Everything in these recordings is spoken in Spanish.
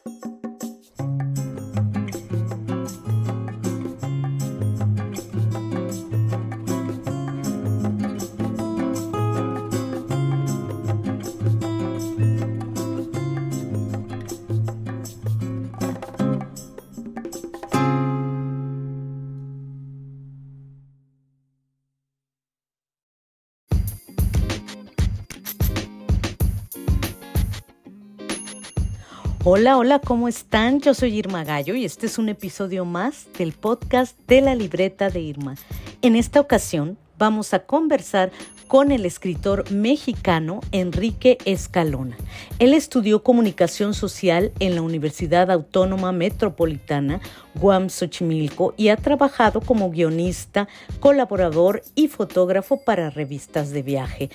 Hola, hola, ¿cómo están? Yo soy Irma Gallo y este es un episodio más del podcast de la libreta de Irma. En esta ocasión vamos a conversar con el escritor mexicano Enrique Escalona. Él estudió comunicación social en la Universidad Autónoma Metropolitana, UAM Xochimilco, y ha trabajado como guionista, colaborador y fotógrafo para revistas de viaje.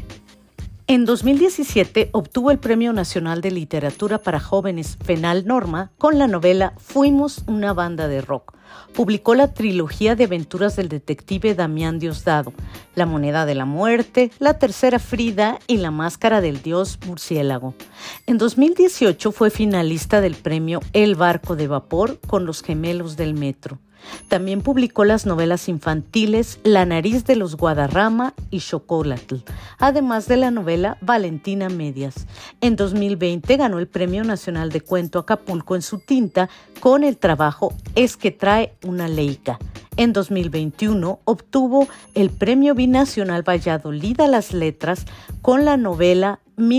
En 2017 obtuvo el Premio Nacional de Literatura para Jóvenes Fenal Norma con la novela Fuimos una banda de rock. Publicó la trilogía de aventuras del detective Damián Diosdado, La moneda de la muerte, La tercera Frida y La máscara del dios murciélago. En 2018 fue finalista del premio El barco de vapor con Los gemelos del metro. También publicó las novelas infantiles La nariz de los Guadarrama y Xocolatl, además de la novela Valentina Medias. En 2020 ganó el Premio Nacional de Cuento Acapulco en su tinta con el trabajo Es que trae una leica. En 2021 obtuvo el Premio Binacional Valladolid a las Letras con la novela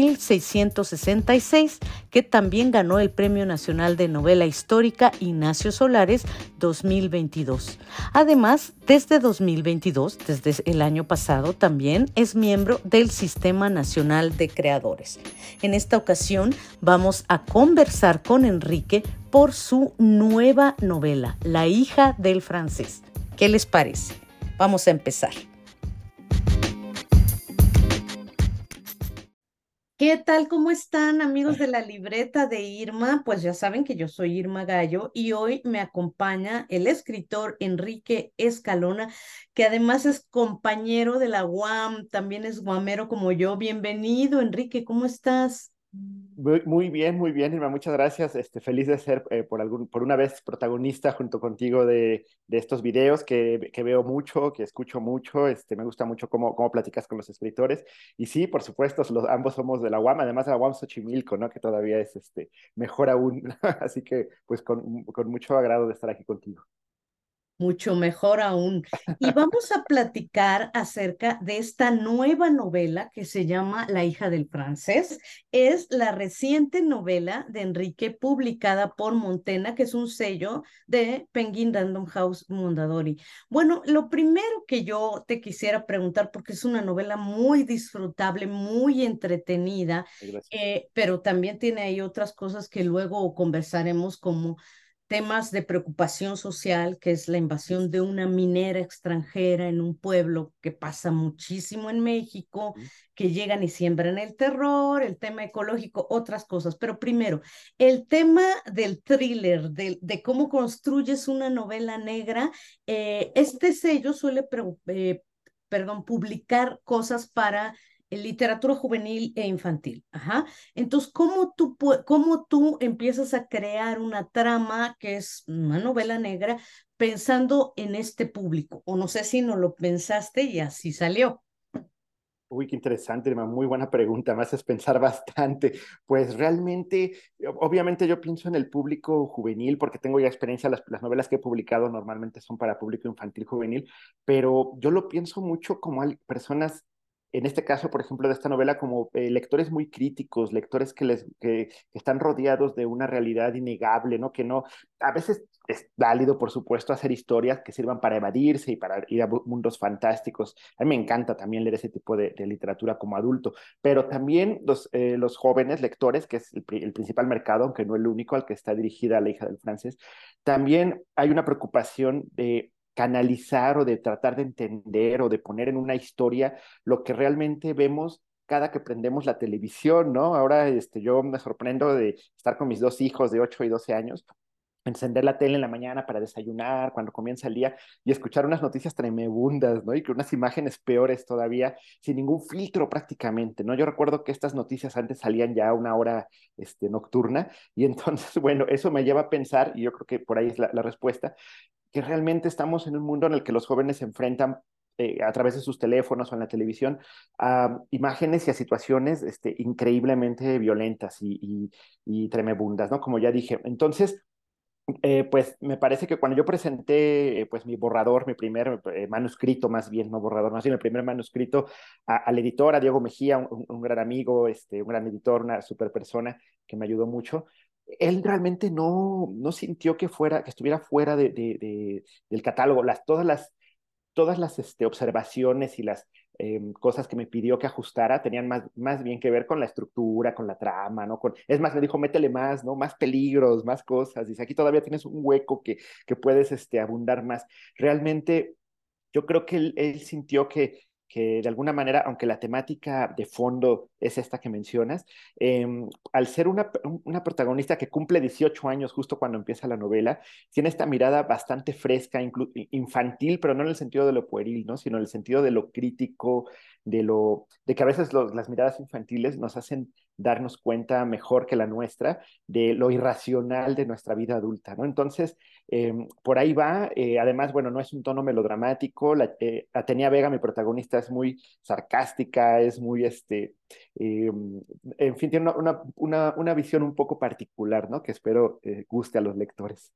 1666, que también ganó el Premio Nacional de Novela Histórica Ignacio Solares 2022. Además, desde 2022, desde el año pasado, también es miembro del Sistema Nacional de Creadores. En esta ocasión vamos a conversar con Enrique por su nueva novela, La hija del francés. ¿Qué les parece? Vamos a empezar. ¿Qué tal? ¿Cómo están, amigos de la libreta de Irma? Pues ya saben que yo soy Irma Gallo y hoy me acompaña el escritor Enrique Escalona, que además es compañero de la UAM, también es guamero como yo. Bienvenido, Enrique, ¿cómo estás? Muy bien, Irma, muchas gracias. Feliz de ser por una vez protagonista junto contigo de estos videos que veo mucho, que escucho mucho. Me gusta mucho cómo platicas con los escritores. Y sí, por supuesto, ambos somos de la UAM, además de la UAM Xochimilco, ¿no? Que todavía es mejor aún. Así que, pues, con mucho agrado de estar aquí contigo. Mucho mejor aún. Y vamos a platicar acerca de esta nueva novela que se llama La hija del francés. Es la reciente novela de Enrique publicada por Montena, que es un sello de Penguin Random House Mondadori. Bueno, lo primero que yo te quisiera preguntar, porque es una novela muy disfrutable, muy entretenida, Gracias. pero también tiene ahí otras cosas que luego conversaremos como temas de preocupación social, que es la invasión de una minera extranjera en un pueblo que pasa muchísimo en México, que llegan y siembran el terror, el tema ecológico, otras cosas. Pero primero, el tema del thriller, de cómo construyes una novela negra, este sello suele, publicar cosas para literatura juvenil e infantil. Ajá. Entonces, cómo tú empiezas a crear una trama que es una novela negra pensando en este público? O no sé si no lo pensaste y así salió. Uy, qué interesante, Irma, muy buena pregunta, me haces pensar bastante. Pues realmente, obviamente yo pienso en el público juvenil porque tengo ya experiencia, las novelas que he publicado normalmente son para público infantil juvenil, pero yo lo pienso mucho como personas, en este caso, por ejemplo, de esta novela, como lectores muy críticos, lectores que están rodeados de una realidad innegable, ¿no? Que no, a veces es válido, por supuesto, hacer historias que sirvan para evadirse y para ir a mundos fantásticos. A mí me encanta también leer ese tipo de literatura como adulto, pero también los jóvenes lectores, que es el principal mercado, aunque no el único al que está dirigida La hija del francés, también hay una preocupación de canalizar o de tratar de entender o de poner en una historia lo que realmente vemos cada que prendemos la televisión, ¿no? Ahora yo me sorprendo de estar con mis dos hijos de 8 y 12 años encender la tele en la mañana para desayunar, cuando comienza el día, y escuchar unas noticias tremebundas, ¿no? Y que unas imágenes peores todavía, sin ningún filtro prácticamente, ¿no? Yo recuerdo que estas noticias antes salían ya a una hora nocturna, y entonces, bueno, eso me lleva a pensar, y yo creo que por ahí es la respuesta, que realmente estamos en un mundo en el que los jóvenes se enfrentan a través de sus teléfonos o en la televisión a imágenes y a situaciones increíblemente violentas y tremebundas, ¿no? Como ya dije. Entonces, pues me parece que cuando yo presenté pues mi borrador, mi primer manuscrito más bien, no borrador, más bien el primer manuscrito al editor, a Diego Mejía, un gran amigo, un gran editor, una super persona que me ayudó mucho, él realmente no sintió que estuviera fuera del catálogo. Todas las observaciones y las cosas que me pidió que ajustara tenían más bien que ver con la estructura, con la trama, ¿no? Es más, me dijo, métele más, ¿no? Más peligros, más cosas. Dice, aquí todavía tienes un hueco que puedes abundar más. Realmente yo creo que él sintió que de alguna manera, aunque la temática de fondo es esta que mencionas, eh, al ser una protagonista que cumple 18 años justo cuando empieza la novela, tiene esta mirada bastante fresca, infantil, pero no en el sentido de lo pueril, ¿no? Sino en el sentido de lo crítico, de que a veces las miradas infantiles nos hacen darnos cuenta mejor que la nuestra de lo irracional de nuestra vida adulta, ¿no? Entonces, por ahí va. Además, bueno, no es un tono melodramático. Atenea Vega, mi protagonista, es muy sarcástica, es muy, eh, en fin, tiene una visión un poco particular, ¿no? Que espero guste a los lectores.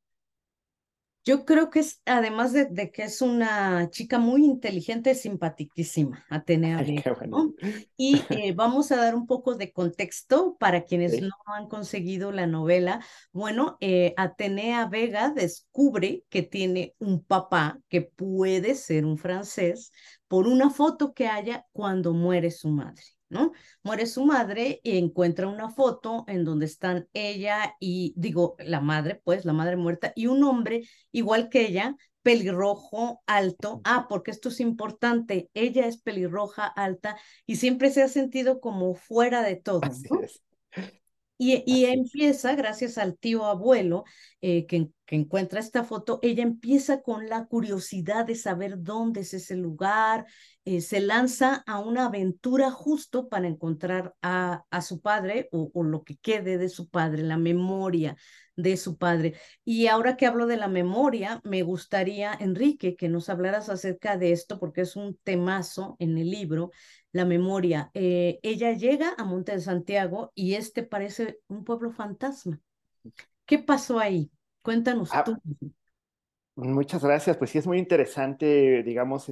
Yo creo que es, además de que es una chica muy inteligente, simpaticísima, Atenea Ay, Vega, qué bueno. ¿no? Y vamos a dar un poco de contexto para quienes no Sí. han conseguido la novela. Bueno, Atenea Vega descubre que tiene un papá que puede ser un francés por una foto que haya cuando muere su madre, ¿no? Muere su madre y encuentra una foto en donde están ella y, digo, la madre, pues, la madre muerta, y un hombre igual que ella, pelirrojo, alto. Ah, porque esto es importante, ella es pelirroja, alta y siempre se ha sentido como fuera de todo, Así ¿no? es, Y así es. empieza, gracias al tío abuelo que encuentra esta foto, ella empieza con la curiosidad de saber dónde es ese lugar, se lanza a una aventura justo para encontrar a su padre o lo que quede de su padre, la memoria de su padre. Y ahora que hablo de la memoria, me gustaría, Enrique, que nos hablaras acerca de esto, porque es un temazo en el libro la memoria. Ella llega a Monte de Santiago y este parece un pueblo fantasma. ¿Qué pasó ahí? Cuéntanos Ah, tú. muchas gracias. Pues sí, es muy interesante, digamos,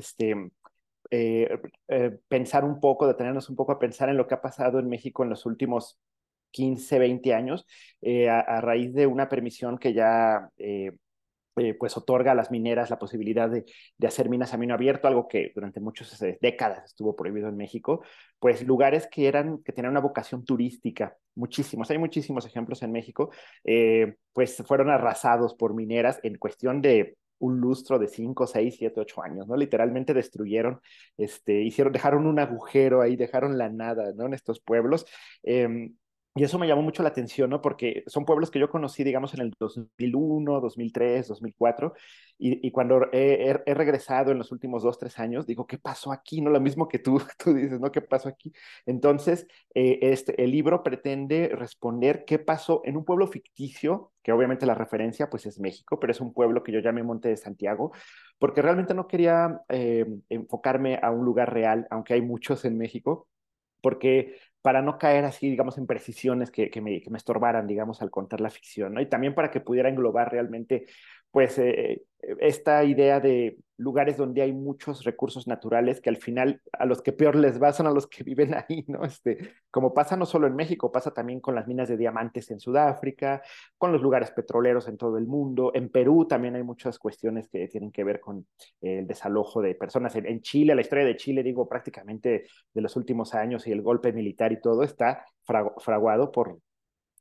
eh, pensar un poco, detenernos un poco a pensar en lo que ha pasado en México en los últimos 15, 20 años, a raíz de una permisión que ya pues otorga a las mineras la posibilidad de hacer minas a mino abierto, algo que durante muchas décadas estuvo prohibido en México, pues lugares que tenían una vocación turística, muchísimos, hay muchísimos ejemplos en México, pues fueron arrasados por mineras en cuestión de un lustro de 5, 6, 7, 8 años, ¿no? Literalmente destruyeron, dejaron un agujero ahí, dejaron la nada, ¿no? En estos pueblos. Y eso me llamó mucho la atención, ¿no? Porque son pueblos que yo conocí, digamos, en el 2001, 2003, 2004, y cuando he regresado en los últimos 2, 3 años, digo, ¿qué pasó aquí? No lo mismo que tú, tú dices, ¿no? ¿Qué pasó aquí? Entonces, el libro pretende responder qué pasó en un pueblo ficticio, que obviamente la referencia, pues, es México, pero es un pueblo que yo llamé Monte de Santiago, porque realmente no quería enfocarme a un lugar real, aunque hay muchos en México, porque para no caer así, digamos, en precisiones que me estorbaran, digamos, al contar la ficción, ¿no? Y también para que pudiera englobar realmente, pues, esta idea de lugares donde hay muchos recursos naturales que al final a los que peor les va son a los que viven ahí, ¿no? Como pasa no solo en México, pasa también con las minas de diamantes en Sudáfrica, con los lugares petroleros en todo el mundo. En Perú también hay muchas cuestiones que tienen que ver con el desalojo de personas. En Chile, la historia de Chile, digo, prácticamente de los últimos años y el golpe militar y todo está fraguado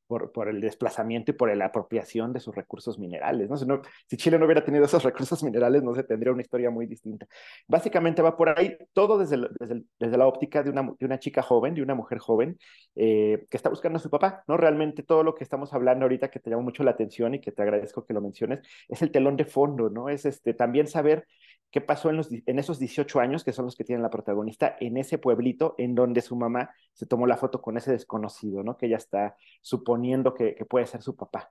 por el desplazamiento y por la apropiación de sus recursos minerales, ¿no? Si Chile no hubiera tenido esos recursos minerales, no se tendría una historia muy distinta. Básicamente va por ahí todo desde la óptica de una chica joven, de una mujer joven, que está buscando a su papá, ¿no? Realmente todo lo que estamos hablando ahorita, que te llama mucho la atención y que te agradezco que lo menciones, es el telón de fondo, ¿no? Es también saber qué pasó en esos 18 años, que son los que tienen la protagonista, en ese pueblito en donde su mamá se tomó la foto con ese desconocido, ¿no? Que ella está suponiendo que puede ser su papá.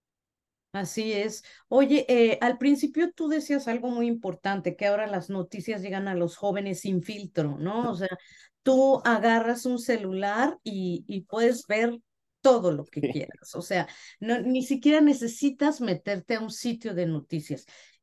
Así es. Oye, al principio tú decías algo muy importante, que ahora las noticias llegan a los jóvenes sin filtro, ¿no? O sea, tú agarras un celular y puedes ver todo lo que Sí, quieras. O sea, no, ni siquiera necesitas meterte a un sitio de noticias.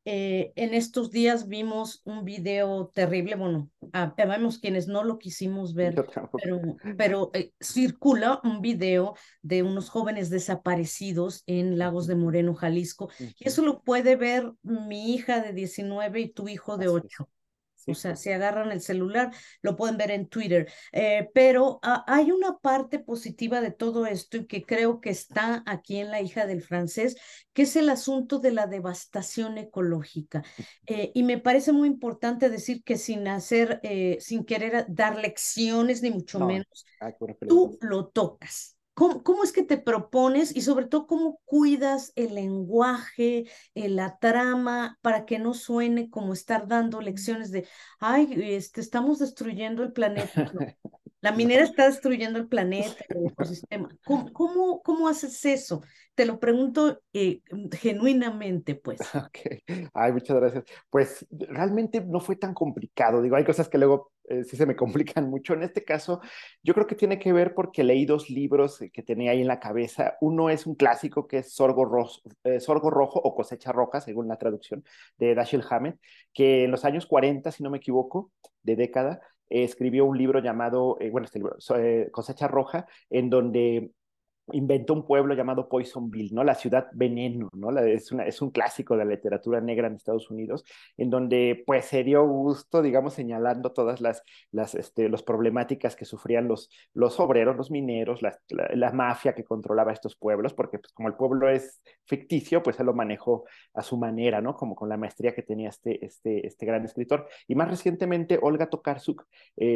En estos días vimos un video terrible, bueno, vemos quienes no lo quisimos ver, yo tampoco. pero circula un video de unos jóvenes desaparecidos en Lagos de Moreno, Jalisco. Y Ujú. eso lo puede ver mi hija de 19 y tu hijo de Así es. 8. O Sí, sea, si agarran el celular, lo pueden ver en Twitter. Pero hay una parte positiva de todo esto y que creo que está aquí en La hija del francés, que es el asunto de la devastación ecológica. Y me parece muy importante decir que sin hacer, sin querer dar lecciones, ni mucho no, menos, qué bueno que lo tú dices. lo tocas. ¿Cómo es que te propones y sobre todo cómo cuidas el lenguaje, la trama, para que no suene como estar dando lecciones de, ay, estamos destruyendo el planeta? No, la minera No. está destruyendo el planeta, el ecosistema. ¿Cómo haces eso? Te lo pregunto genuinamente, pues. Ok, ay, muchas gracias. Pues realmente no fue tan complicado. Digo, hay cosas que luego sí se me complican mucho. En este caso, yo creo que tiene que ver porque leí dos libros que tenía ahí en la cabeza. Uno es un clásico que es Sorgo Rojo o Cosecha Roja, según la traducción de Dashiell Hammett, que en los años 40, si no me equivoco, de década, escribió un libro llamado, bueno, este libro, Cosecha Roja, en donde inventó un pueblo llamado Poisonville, ¿no? La ciudad veneno, ¿no? Es un clásico de la literatura negra en Estados Unidos, en donde pues se dio gusto, digamos, señalando todas las problemáticas que sufrían los obreros, los mineros, la mafia que controlaba estos pueblos, porque pues como el pueblo es ficticio, pues él lo manejó a su manera, ¿no? Como con la maestría que tenía este gran escritor. Y más recientemente, Olga Tokarczuk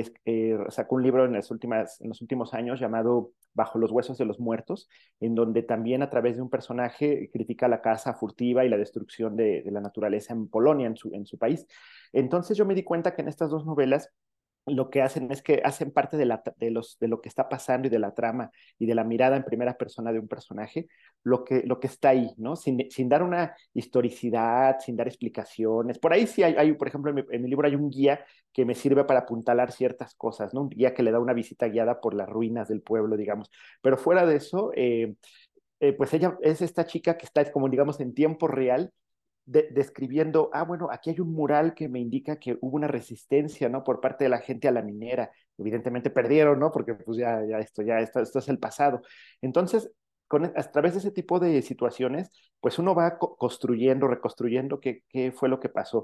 sacó un libro en los últimos años llamado Bajo los huesos de los muertos, en donde también a través de un personaje critica la caza furtiva y la destrucción de la naturaleza en Polonia, en su país. Entonces yo me di cuenta que en estas dos novelas lo que hacen es que hacen parte de lo que está pasando y de la trama y de la mirada en primera persona de un personaje, lo que está ahí, ¿no? Sin dar una historicidad, sin dar explicaciones. Por ahí sí por ejemplo, en mi libro hay un guía que me sirve para apuntalar ciertas cosas, ¿no? Un guía que le da una visita guiada por las ruinas del pueblo, digamos. Pero fuera de eso, pues ella es esta chica que está como digamos en tiempo real describiendo, bueno, aquí hay un mural que me indica que hubo una resistencia, ¿no? Por parte de la gente a la minera. Evidentemente perdieron, ¿no? Porque pues esto es el pasado. Entonces, a través de ese tipo de situaciones, pues uno va construyendo, reconstruyendo qué fue lo que pasó.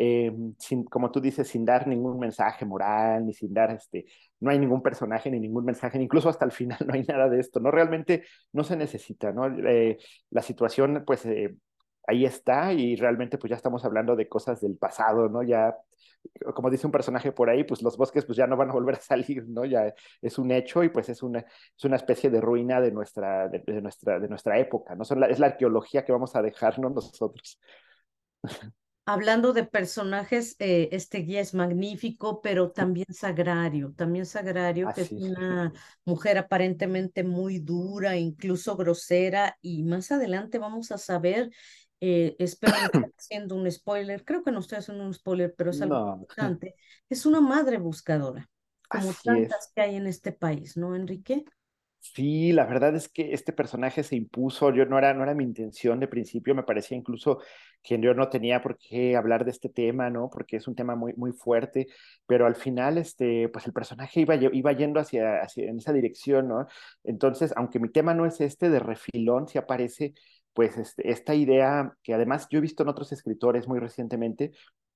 Como tú dices, sin dar ningún mensaje moral, ni sin dar, no hay ningún personaje, ni ningún mensaje, ni incluso hasta el final no hay nada de esto, ¿no? Realmente no se necesita, ¿no? La situación, pues, ahí está y realmente pues ya estamos hablando de cosas del pasado, ¿no? Ya, como dice un personaje por ahí, pues los bosques pues ya no van a volver a salir, ¿no? Ya es un hecho y pues es una especie de ruina de nuestra época, ¿no? Es la arqueología que vamos a dejarnos nosotros. Hablando de personajes, este guía es magnífico, pero también Sagrario, que es Así. una mujer aparentemente muy dura, incluso grosera, y más adelante vamos a saber, espero no estar haciendo un spoiler, creo que no estoy haciendo un spoiler, pero es algo No, importante, es una madre buscadora, como así es. tantas que hay en este país, ¿no, Enrique? Sí, la verdad es que este personaje se impuso, no era mi intención de principio, me parecía incluso que yo no tenía por qué hablar de este tema, ¿no? Porque es un tema muy, muy fuerte, pero al final, pues el personaje iba yendo en esa dirección, ¿no? Entonces, aunque mi tema no es este, de refilón sí aparece, pues, esta idea que además yo he visto en otros escritores muy recientemente,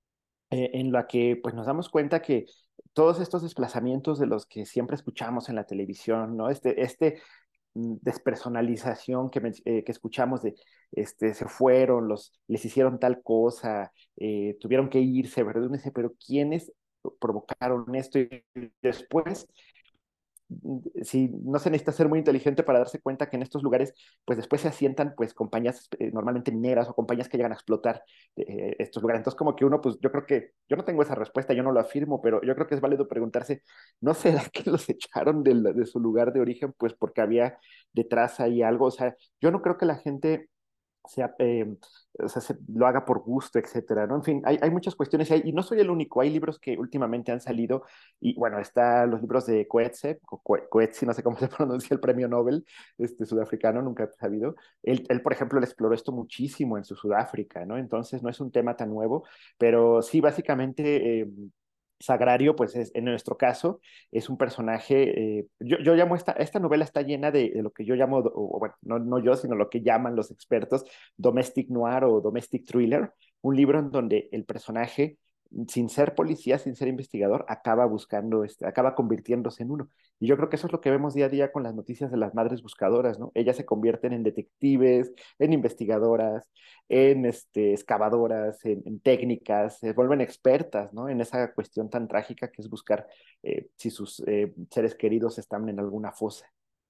en la que pues nos damos cuenta que todos estos desplazamientos de los que siempre escuchamos en la televisión, ¿no? despersonalización que escuchamos de se fueron, les hicieron tal cosa, tuvieron que irse, ¿verdad? Uno dice, pero ¿quiénes provocaron esto? Y después si no se necesita ser muy inteligente para darse cuenta que en estos lugares, pues después se asientan pues compañías normalmente mineras o compañías que llegan a explotar estos lugares. Entonces como que uno, pues yo creo que, yo no tengo esa respuesta, yo no lo afirmo, pero yo creo que es válido preguntarse, ¿no será que los echaron de su lugar de origen pues porque había detrás ahí algo? O sea, yo no creo que la gente sea, o sea, lo haga por gusto, etcétera, ¿no? En fin, hay muchas cuestiones y no soy el único. Hay libros que últimamente han salido y, bueno, están los libros de Coetzee, Coetzee, no sé cómo se pronuncia el premio Nobel, sudafricano, nunca he sabido. Él, por ejemplo, él exploró esto muchísimo en su Sudáfrica, ¿no? Entonces, no es un tema tan nuevo, pero sí, básicamente, Sagrario, pues en nuestro caso, es un personaje, yo llamo esta novela está llena de lo que yo llamo, o bueno, no yo, sino lo que llaman los expertos, domestic noir o domestic thriller, un libro en donde el personaje, sin ser policía, sin ser investigador, acaba buscando, acaba convirtiéndose en uno. Y yo creo que eso es lo que vemos día a día con las noticias de las madres buscadoras, ¿no? Ellas se convierten en detectives, en investigadoras, en excavadoras, en técnicas, se vuelven expertas, ¿no? En esa cuestión tan trágica que es buscar si sus seres queridos están en alguna fosa.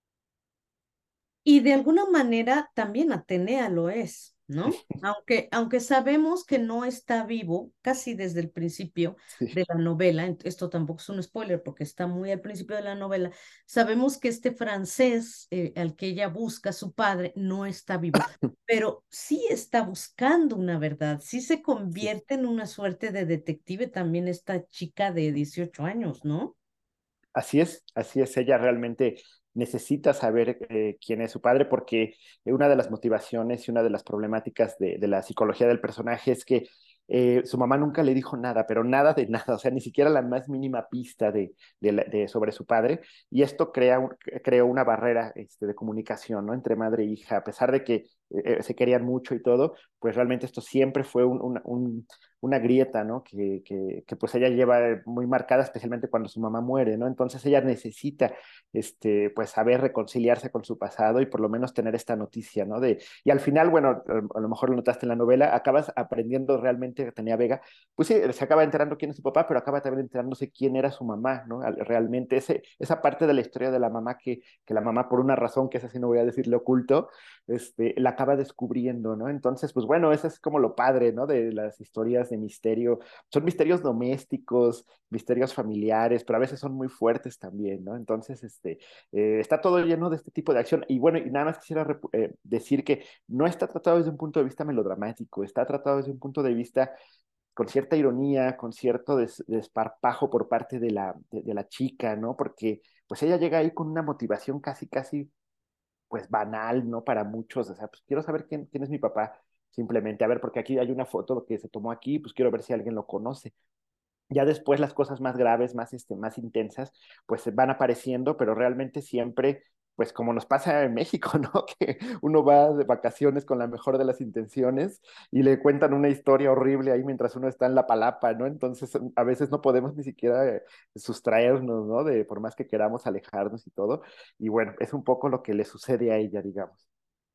Y de alguna manera también Atenea lo es, ¿no? Aunque sabemos que no está vivo casi desde el principio Sí, de la novela, esto tampoco es un spoiler porque está muy al principio de la novela, sabemos que este francés al que ella busca, su padre, no está vivo, pero sí está buscando una verdad, sí se sí. convierte en una suerte de detective también esta chica de 18 años, ¿no? Así es, ella realmente necesita saber quién es su padre porque una de las motivaciones y una de las problemáticas de la psicología del personaje es que su mamá nunca le dijo nada, pero nada de nada, o sea, ni siquiera la más mínima pista sobre su padre, y esto creó una barrera de comunicación, ¿no? Entre madre e hija, a pesar de que se querían mucho y todo, pues realmente esto siempre fue una grieta, ¿no? Que pues ella lleva muy marcada, especialmente cuando su mamá muere, ¿no? Entonces ella necesita, pues saber reconciliarse con su pasado y por lo menos tener esta noticia, ¿no? Y al final, bueno, a lo mejor lo notaste en la novela, acabas aprendiendo realmente que tenía Vega, pues sí, se acaba enterando quién es su papá, pero acaba también enterándose quién era su mamá, ¿no? Realmente esa parte de la historia de la mamá que la mamá por una razón que esa sí no voy a decirle oculto, la acaba descubriendo, ¿no? Entonces, pues bueno, eso es como lo padre, ¿no? De las historias de misterio. Son misterios domésticos, misterios familiares, pero a veces son muy fuertes también, ¿no? Entonces, está todo lleno de este tipo de acción. Y bueno, y nada más quisiera decir que no está tratado desde un punto de vista melodramático, está tratado desde un punto de vista con cierta ironía, con cierto desparpajo por parte de la chica, ¿no? Porque pues ella llega ahí con una motivación casi pues banal, ¿no? Para muchos, o sea, pues quiero saber quién es mi papá, simplemente, a ver, porque aquí hay una foto que se tomó aquí, pues quiero ver si alguien lo conoce. Ya después las cosas más graves, más intensas, pues van apareciendo, pero realmente siempre, pues como nos pasa en México, ¿no? Que uno va de vacaciones con la mejor de las intenciones y le cuentan una historia horrible ahí mientras uno está en la palapa, ¿no? Entonces a veces no podemos ni siquiera sustraernos, ¿no? Por más que queramos alejarnos y todo. Y bueno, es un poco lo que le sucede a ella, digamos.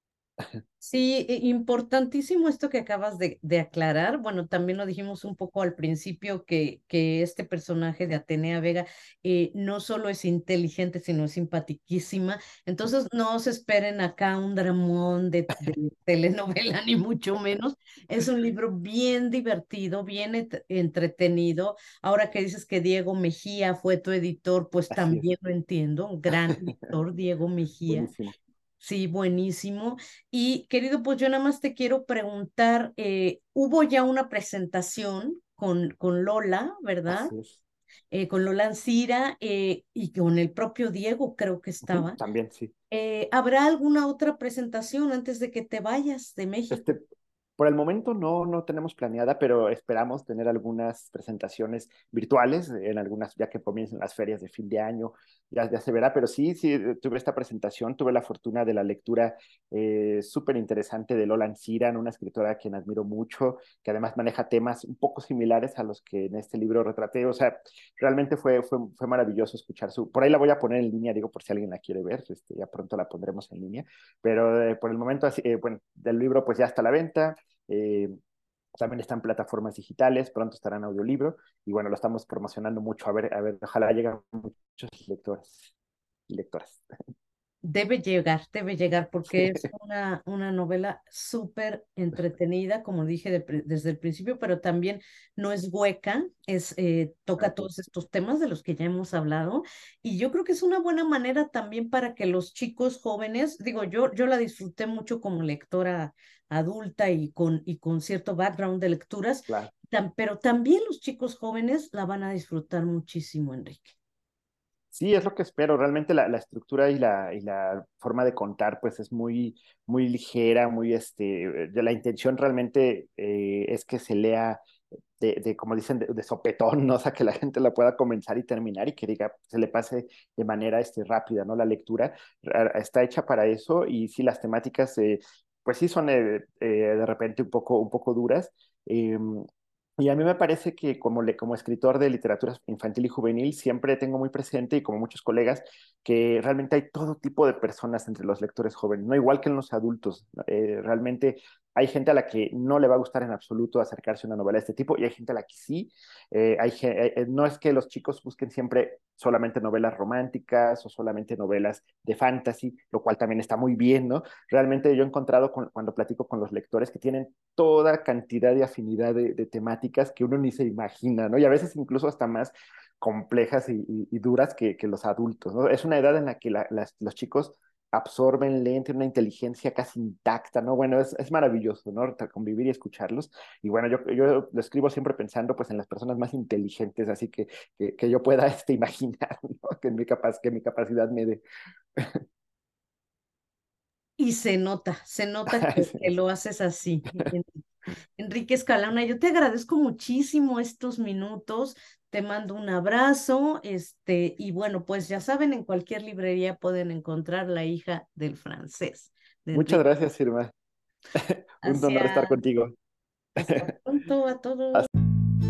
Sí, importantísimo esto que acabas de aclarar. Bueno, también lo dijimos un poco al principio que este personaje de Atenea Vega no solo es inteligente, sino es simpaticísima. Entonces, no se esperen acá un dramón de telenovela, ni mucho menos. Es un libro bien divertido, bien entretenido. Ahora que dices que Diego Mejía fue tu editor, pues Así es, también lo entiendo. Un gran editor, Diego Mejía. buenísimo. Sí, buenísimo. Y querido, pues yo nada más te quiero preguntar, hubo ya una presentación con Lola, ¿verdad? Así es. Con Lola Ancira y con el propio Diego, creo que Ujú, estaba. también, sí. ¿Habrá alguna otra presentación antes de que te vayas de Este, México? Por el momento no tenemos planeada, pero esperamos tener algunas presentaciones virtuales en algunas, ya que comiencen las ferias de fin de año, ya se verá, pero sí, tuve esta presentación, tuve la fortuna de la lectura súper interesante de Lolan Ciran, una escritora a quien admiro mucho, que además maneja temas un poco similares a los que en este libro retraté, o sea, realmente fue maravilloso escuchar por ahí la voy a poner en línea, digo, por si alguien la quiere ver, ya pronto la pondremos en línea, pero por el momento, bueno, del libro pues ya está a la venta, eh, también está en plataformas digitales, pronto estará en audiolibro, y bueno, lo estamos promocionando mucho, a ver, ojalá lleguen muchos lectores y lectoras. Debe llegar porque es una novela súper entretenida, como dije desde el principio, pero también no es hueca, toca Así todos estos temas de los que ya hemos hablado y yo creo que es una buena manera también para que los chicos jóvenes, digo, yo la disfruté mucho como lectora adulta y con cierto background de lecturas, claro. pero también los chicos jóvenes la van a disfrutar muchísimo, Enrique. Sí, es lo que espero. Realmente la estructura y la forma de contar, pues es muy ligera, la intención realmente es que se lea como dicen, de sopetón, ¿no? O sea, que la gente la pueda comenzar y terminar y que diga, se le pase de manera rápida, ¿no? La lectura está hecha para eso y sí, las temáticas, pues sí son de repente un poco duras. Y a mí me parece que como escritor de literatura infantil y juvenil siempre tengo muy presente y como muchos colegas que realmente hay todo tipo de personas entre los lectores jóvenes, no igual que en los adultos. Realmente hay gente a la que no le va a gustar en absoluto acercarse a una novela de este tipo y hay gente a la que sí. No es que los chicos busquen siempre solamente novelas románticas o solamente novelas de fantasy, lo cual también está muy bien, ¿no? Realmente yo he encontrado cuando platico con los lectores que tienen toda cantidad de afinidad de temáticas que uno ni se imagina, ¿no? Y a veces incluso hasta más complejas y duras que los adultos, ¿no? Es una edad en la que los chicos absorben, leen, tienen una inteligencia casi intacta, ¿no? Bueno, es maravilloso, ¿no? Convivir y escucharlos. Y bueno, yo lo escribo siempre pensando pues en las personas más inteligentes, así que yo pueda imaginar, ¿no? Que mi capacidad me dé. Y se nota que lo haces así. Enrique Escalona, yo te agradezco muchísimo estos minutos, te mando un abrazo, y bueno, pues ya saben, en cualquier librería pueden encontrar La hija del francés de Muchas Enrique. gracias, Irma. Un honor estar Hacia, contigo. hasta pronto a todos. Hasta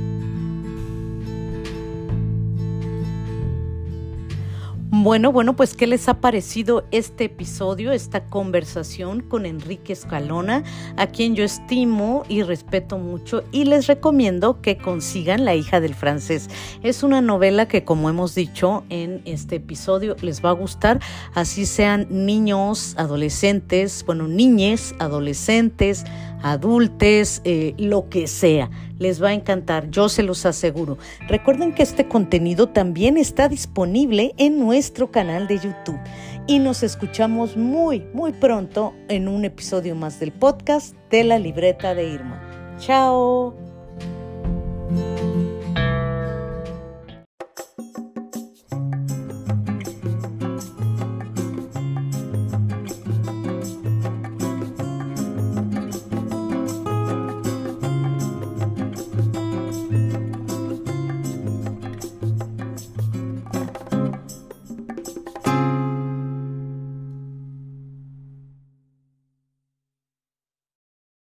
Bueno, pues ¿qué les ha parecido este episodio, esta conversación con Enrique Escalona, a quien yo estimo y respeto mucho y les recomiendo que consigan La hija del francés? Es una novela que, como hemos dicho en este episodio, les va a gustar, así sean niños, adolescentes, niñes, adolescentes, adultes, lo que sea. Les va a encantar, yo se los aseguro. Recuerden que este contenido también está disponible en nuestro canal de YouTube y nos escuchamos muy pronto en un episodio más del podcast de La Libreta de Irma. ¡Chao!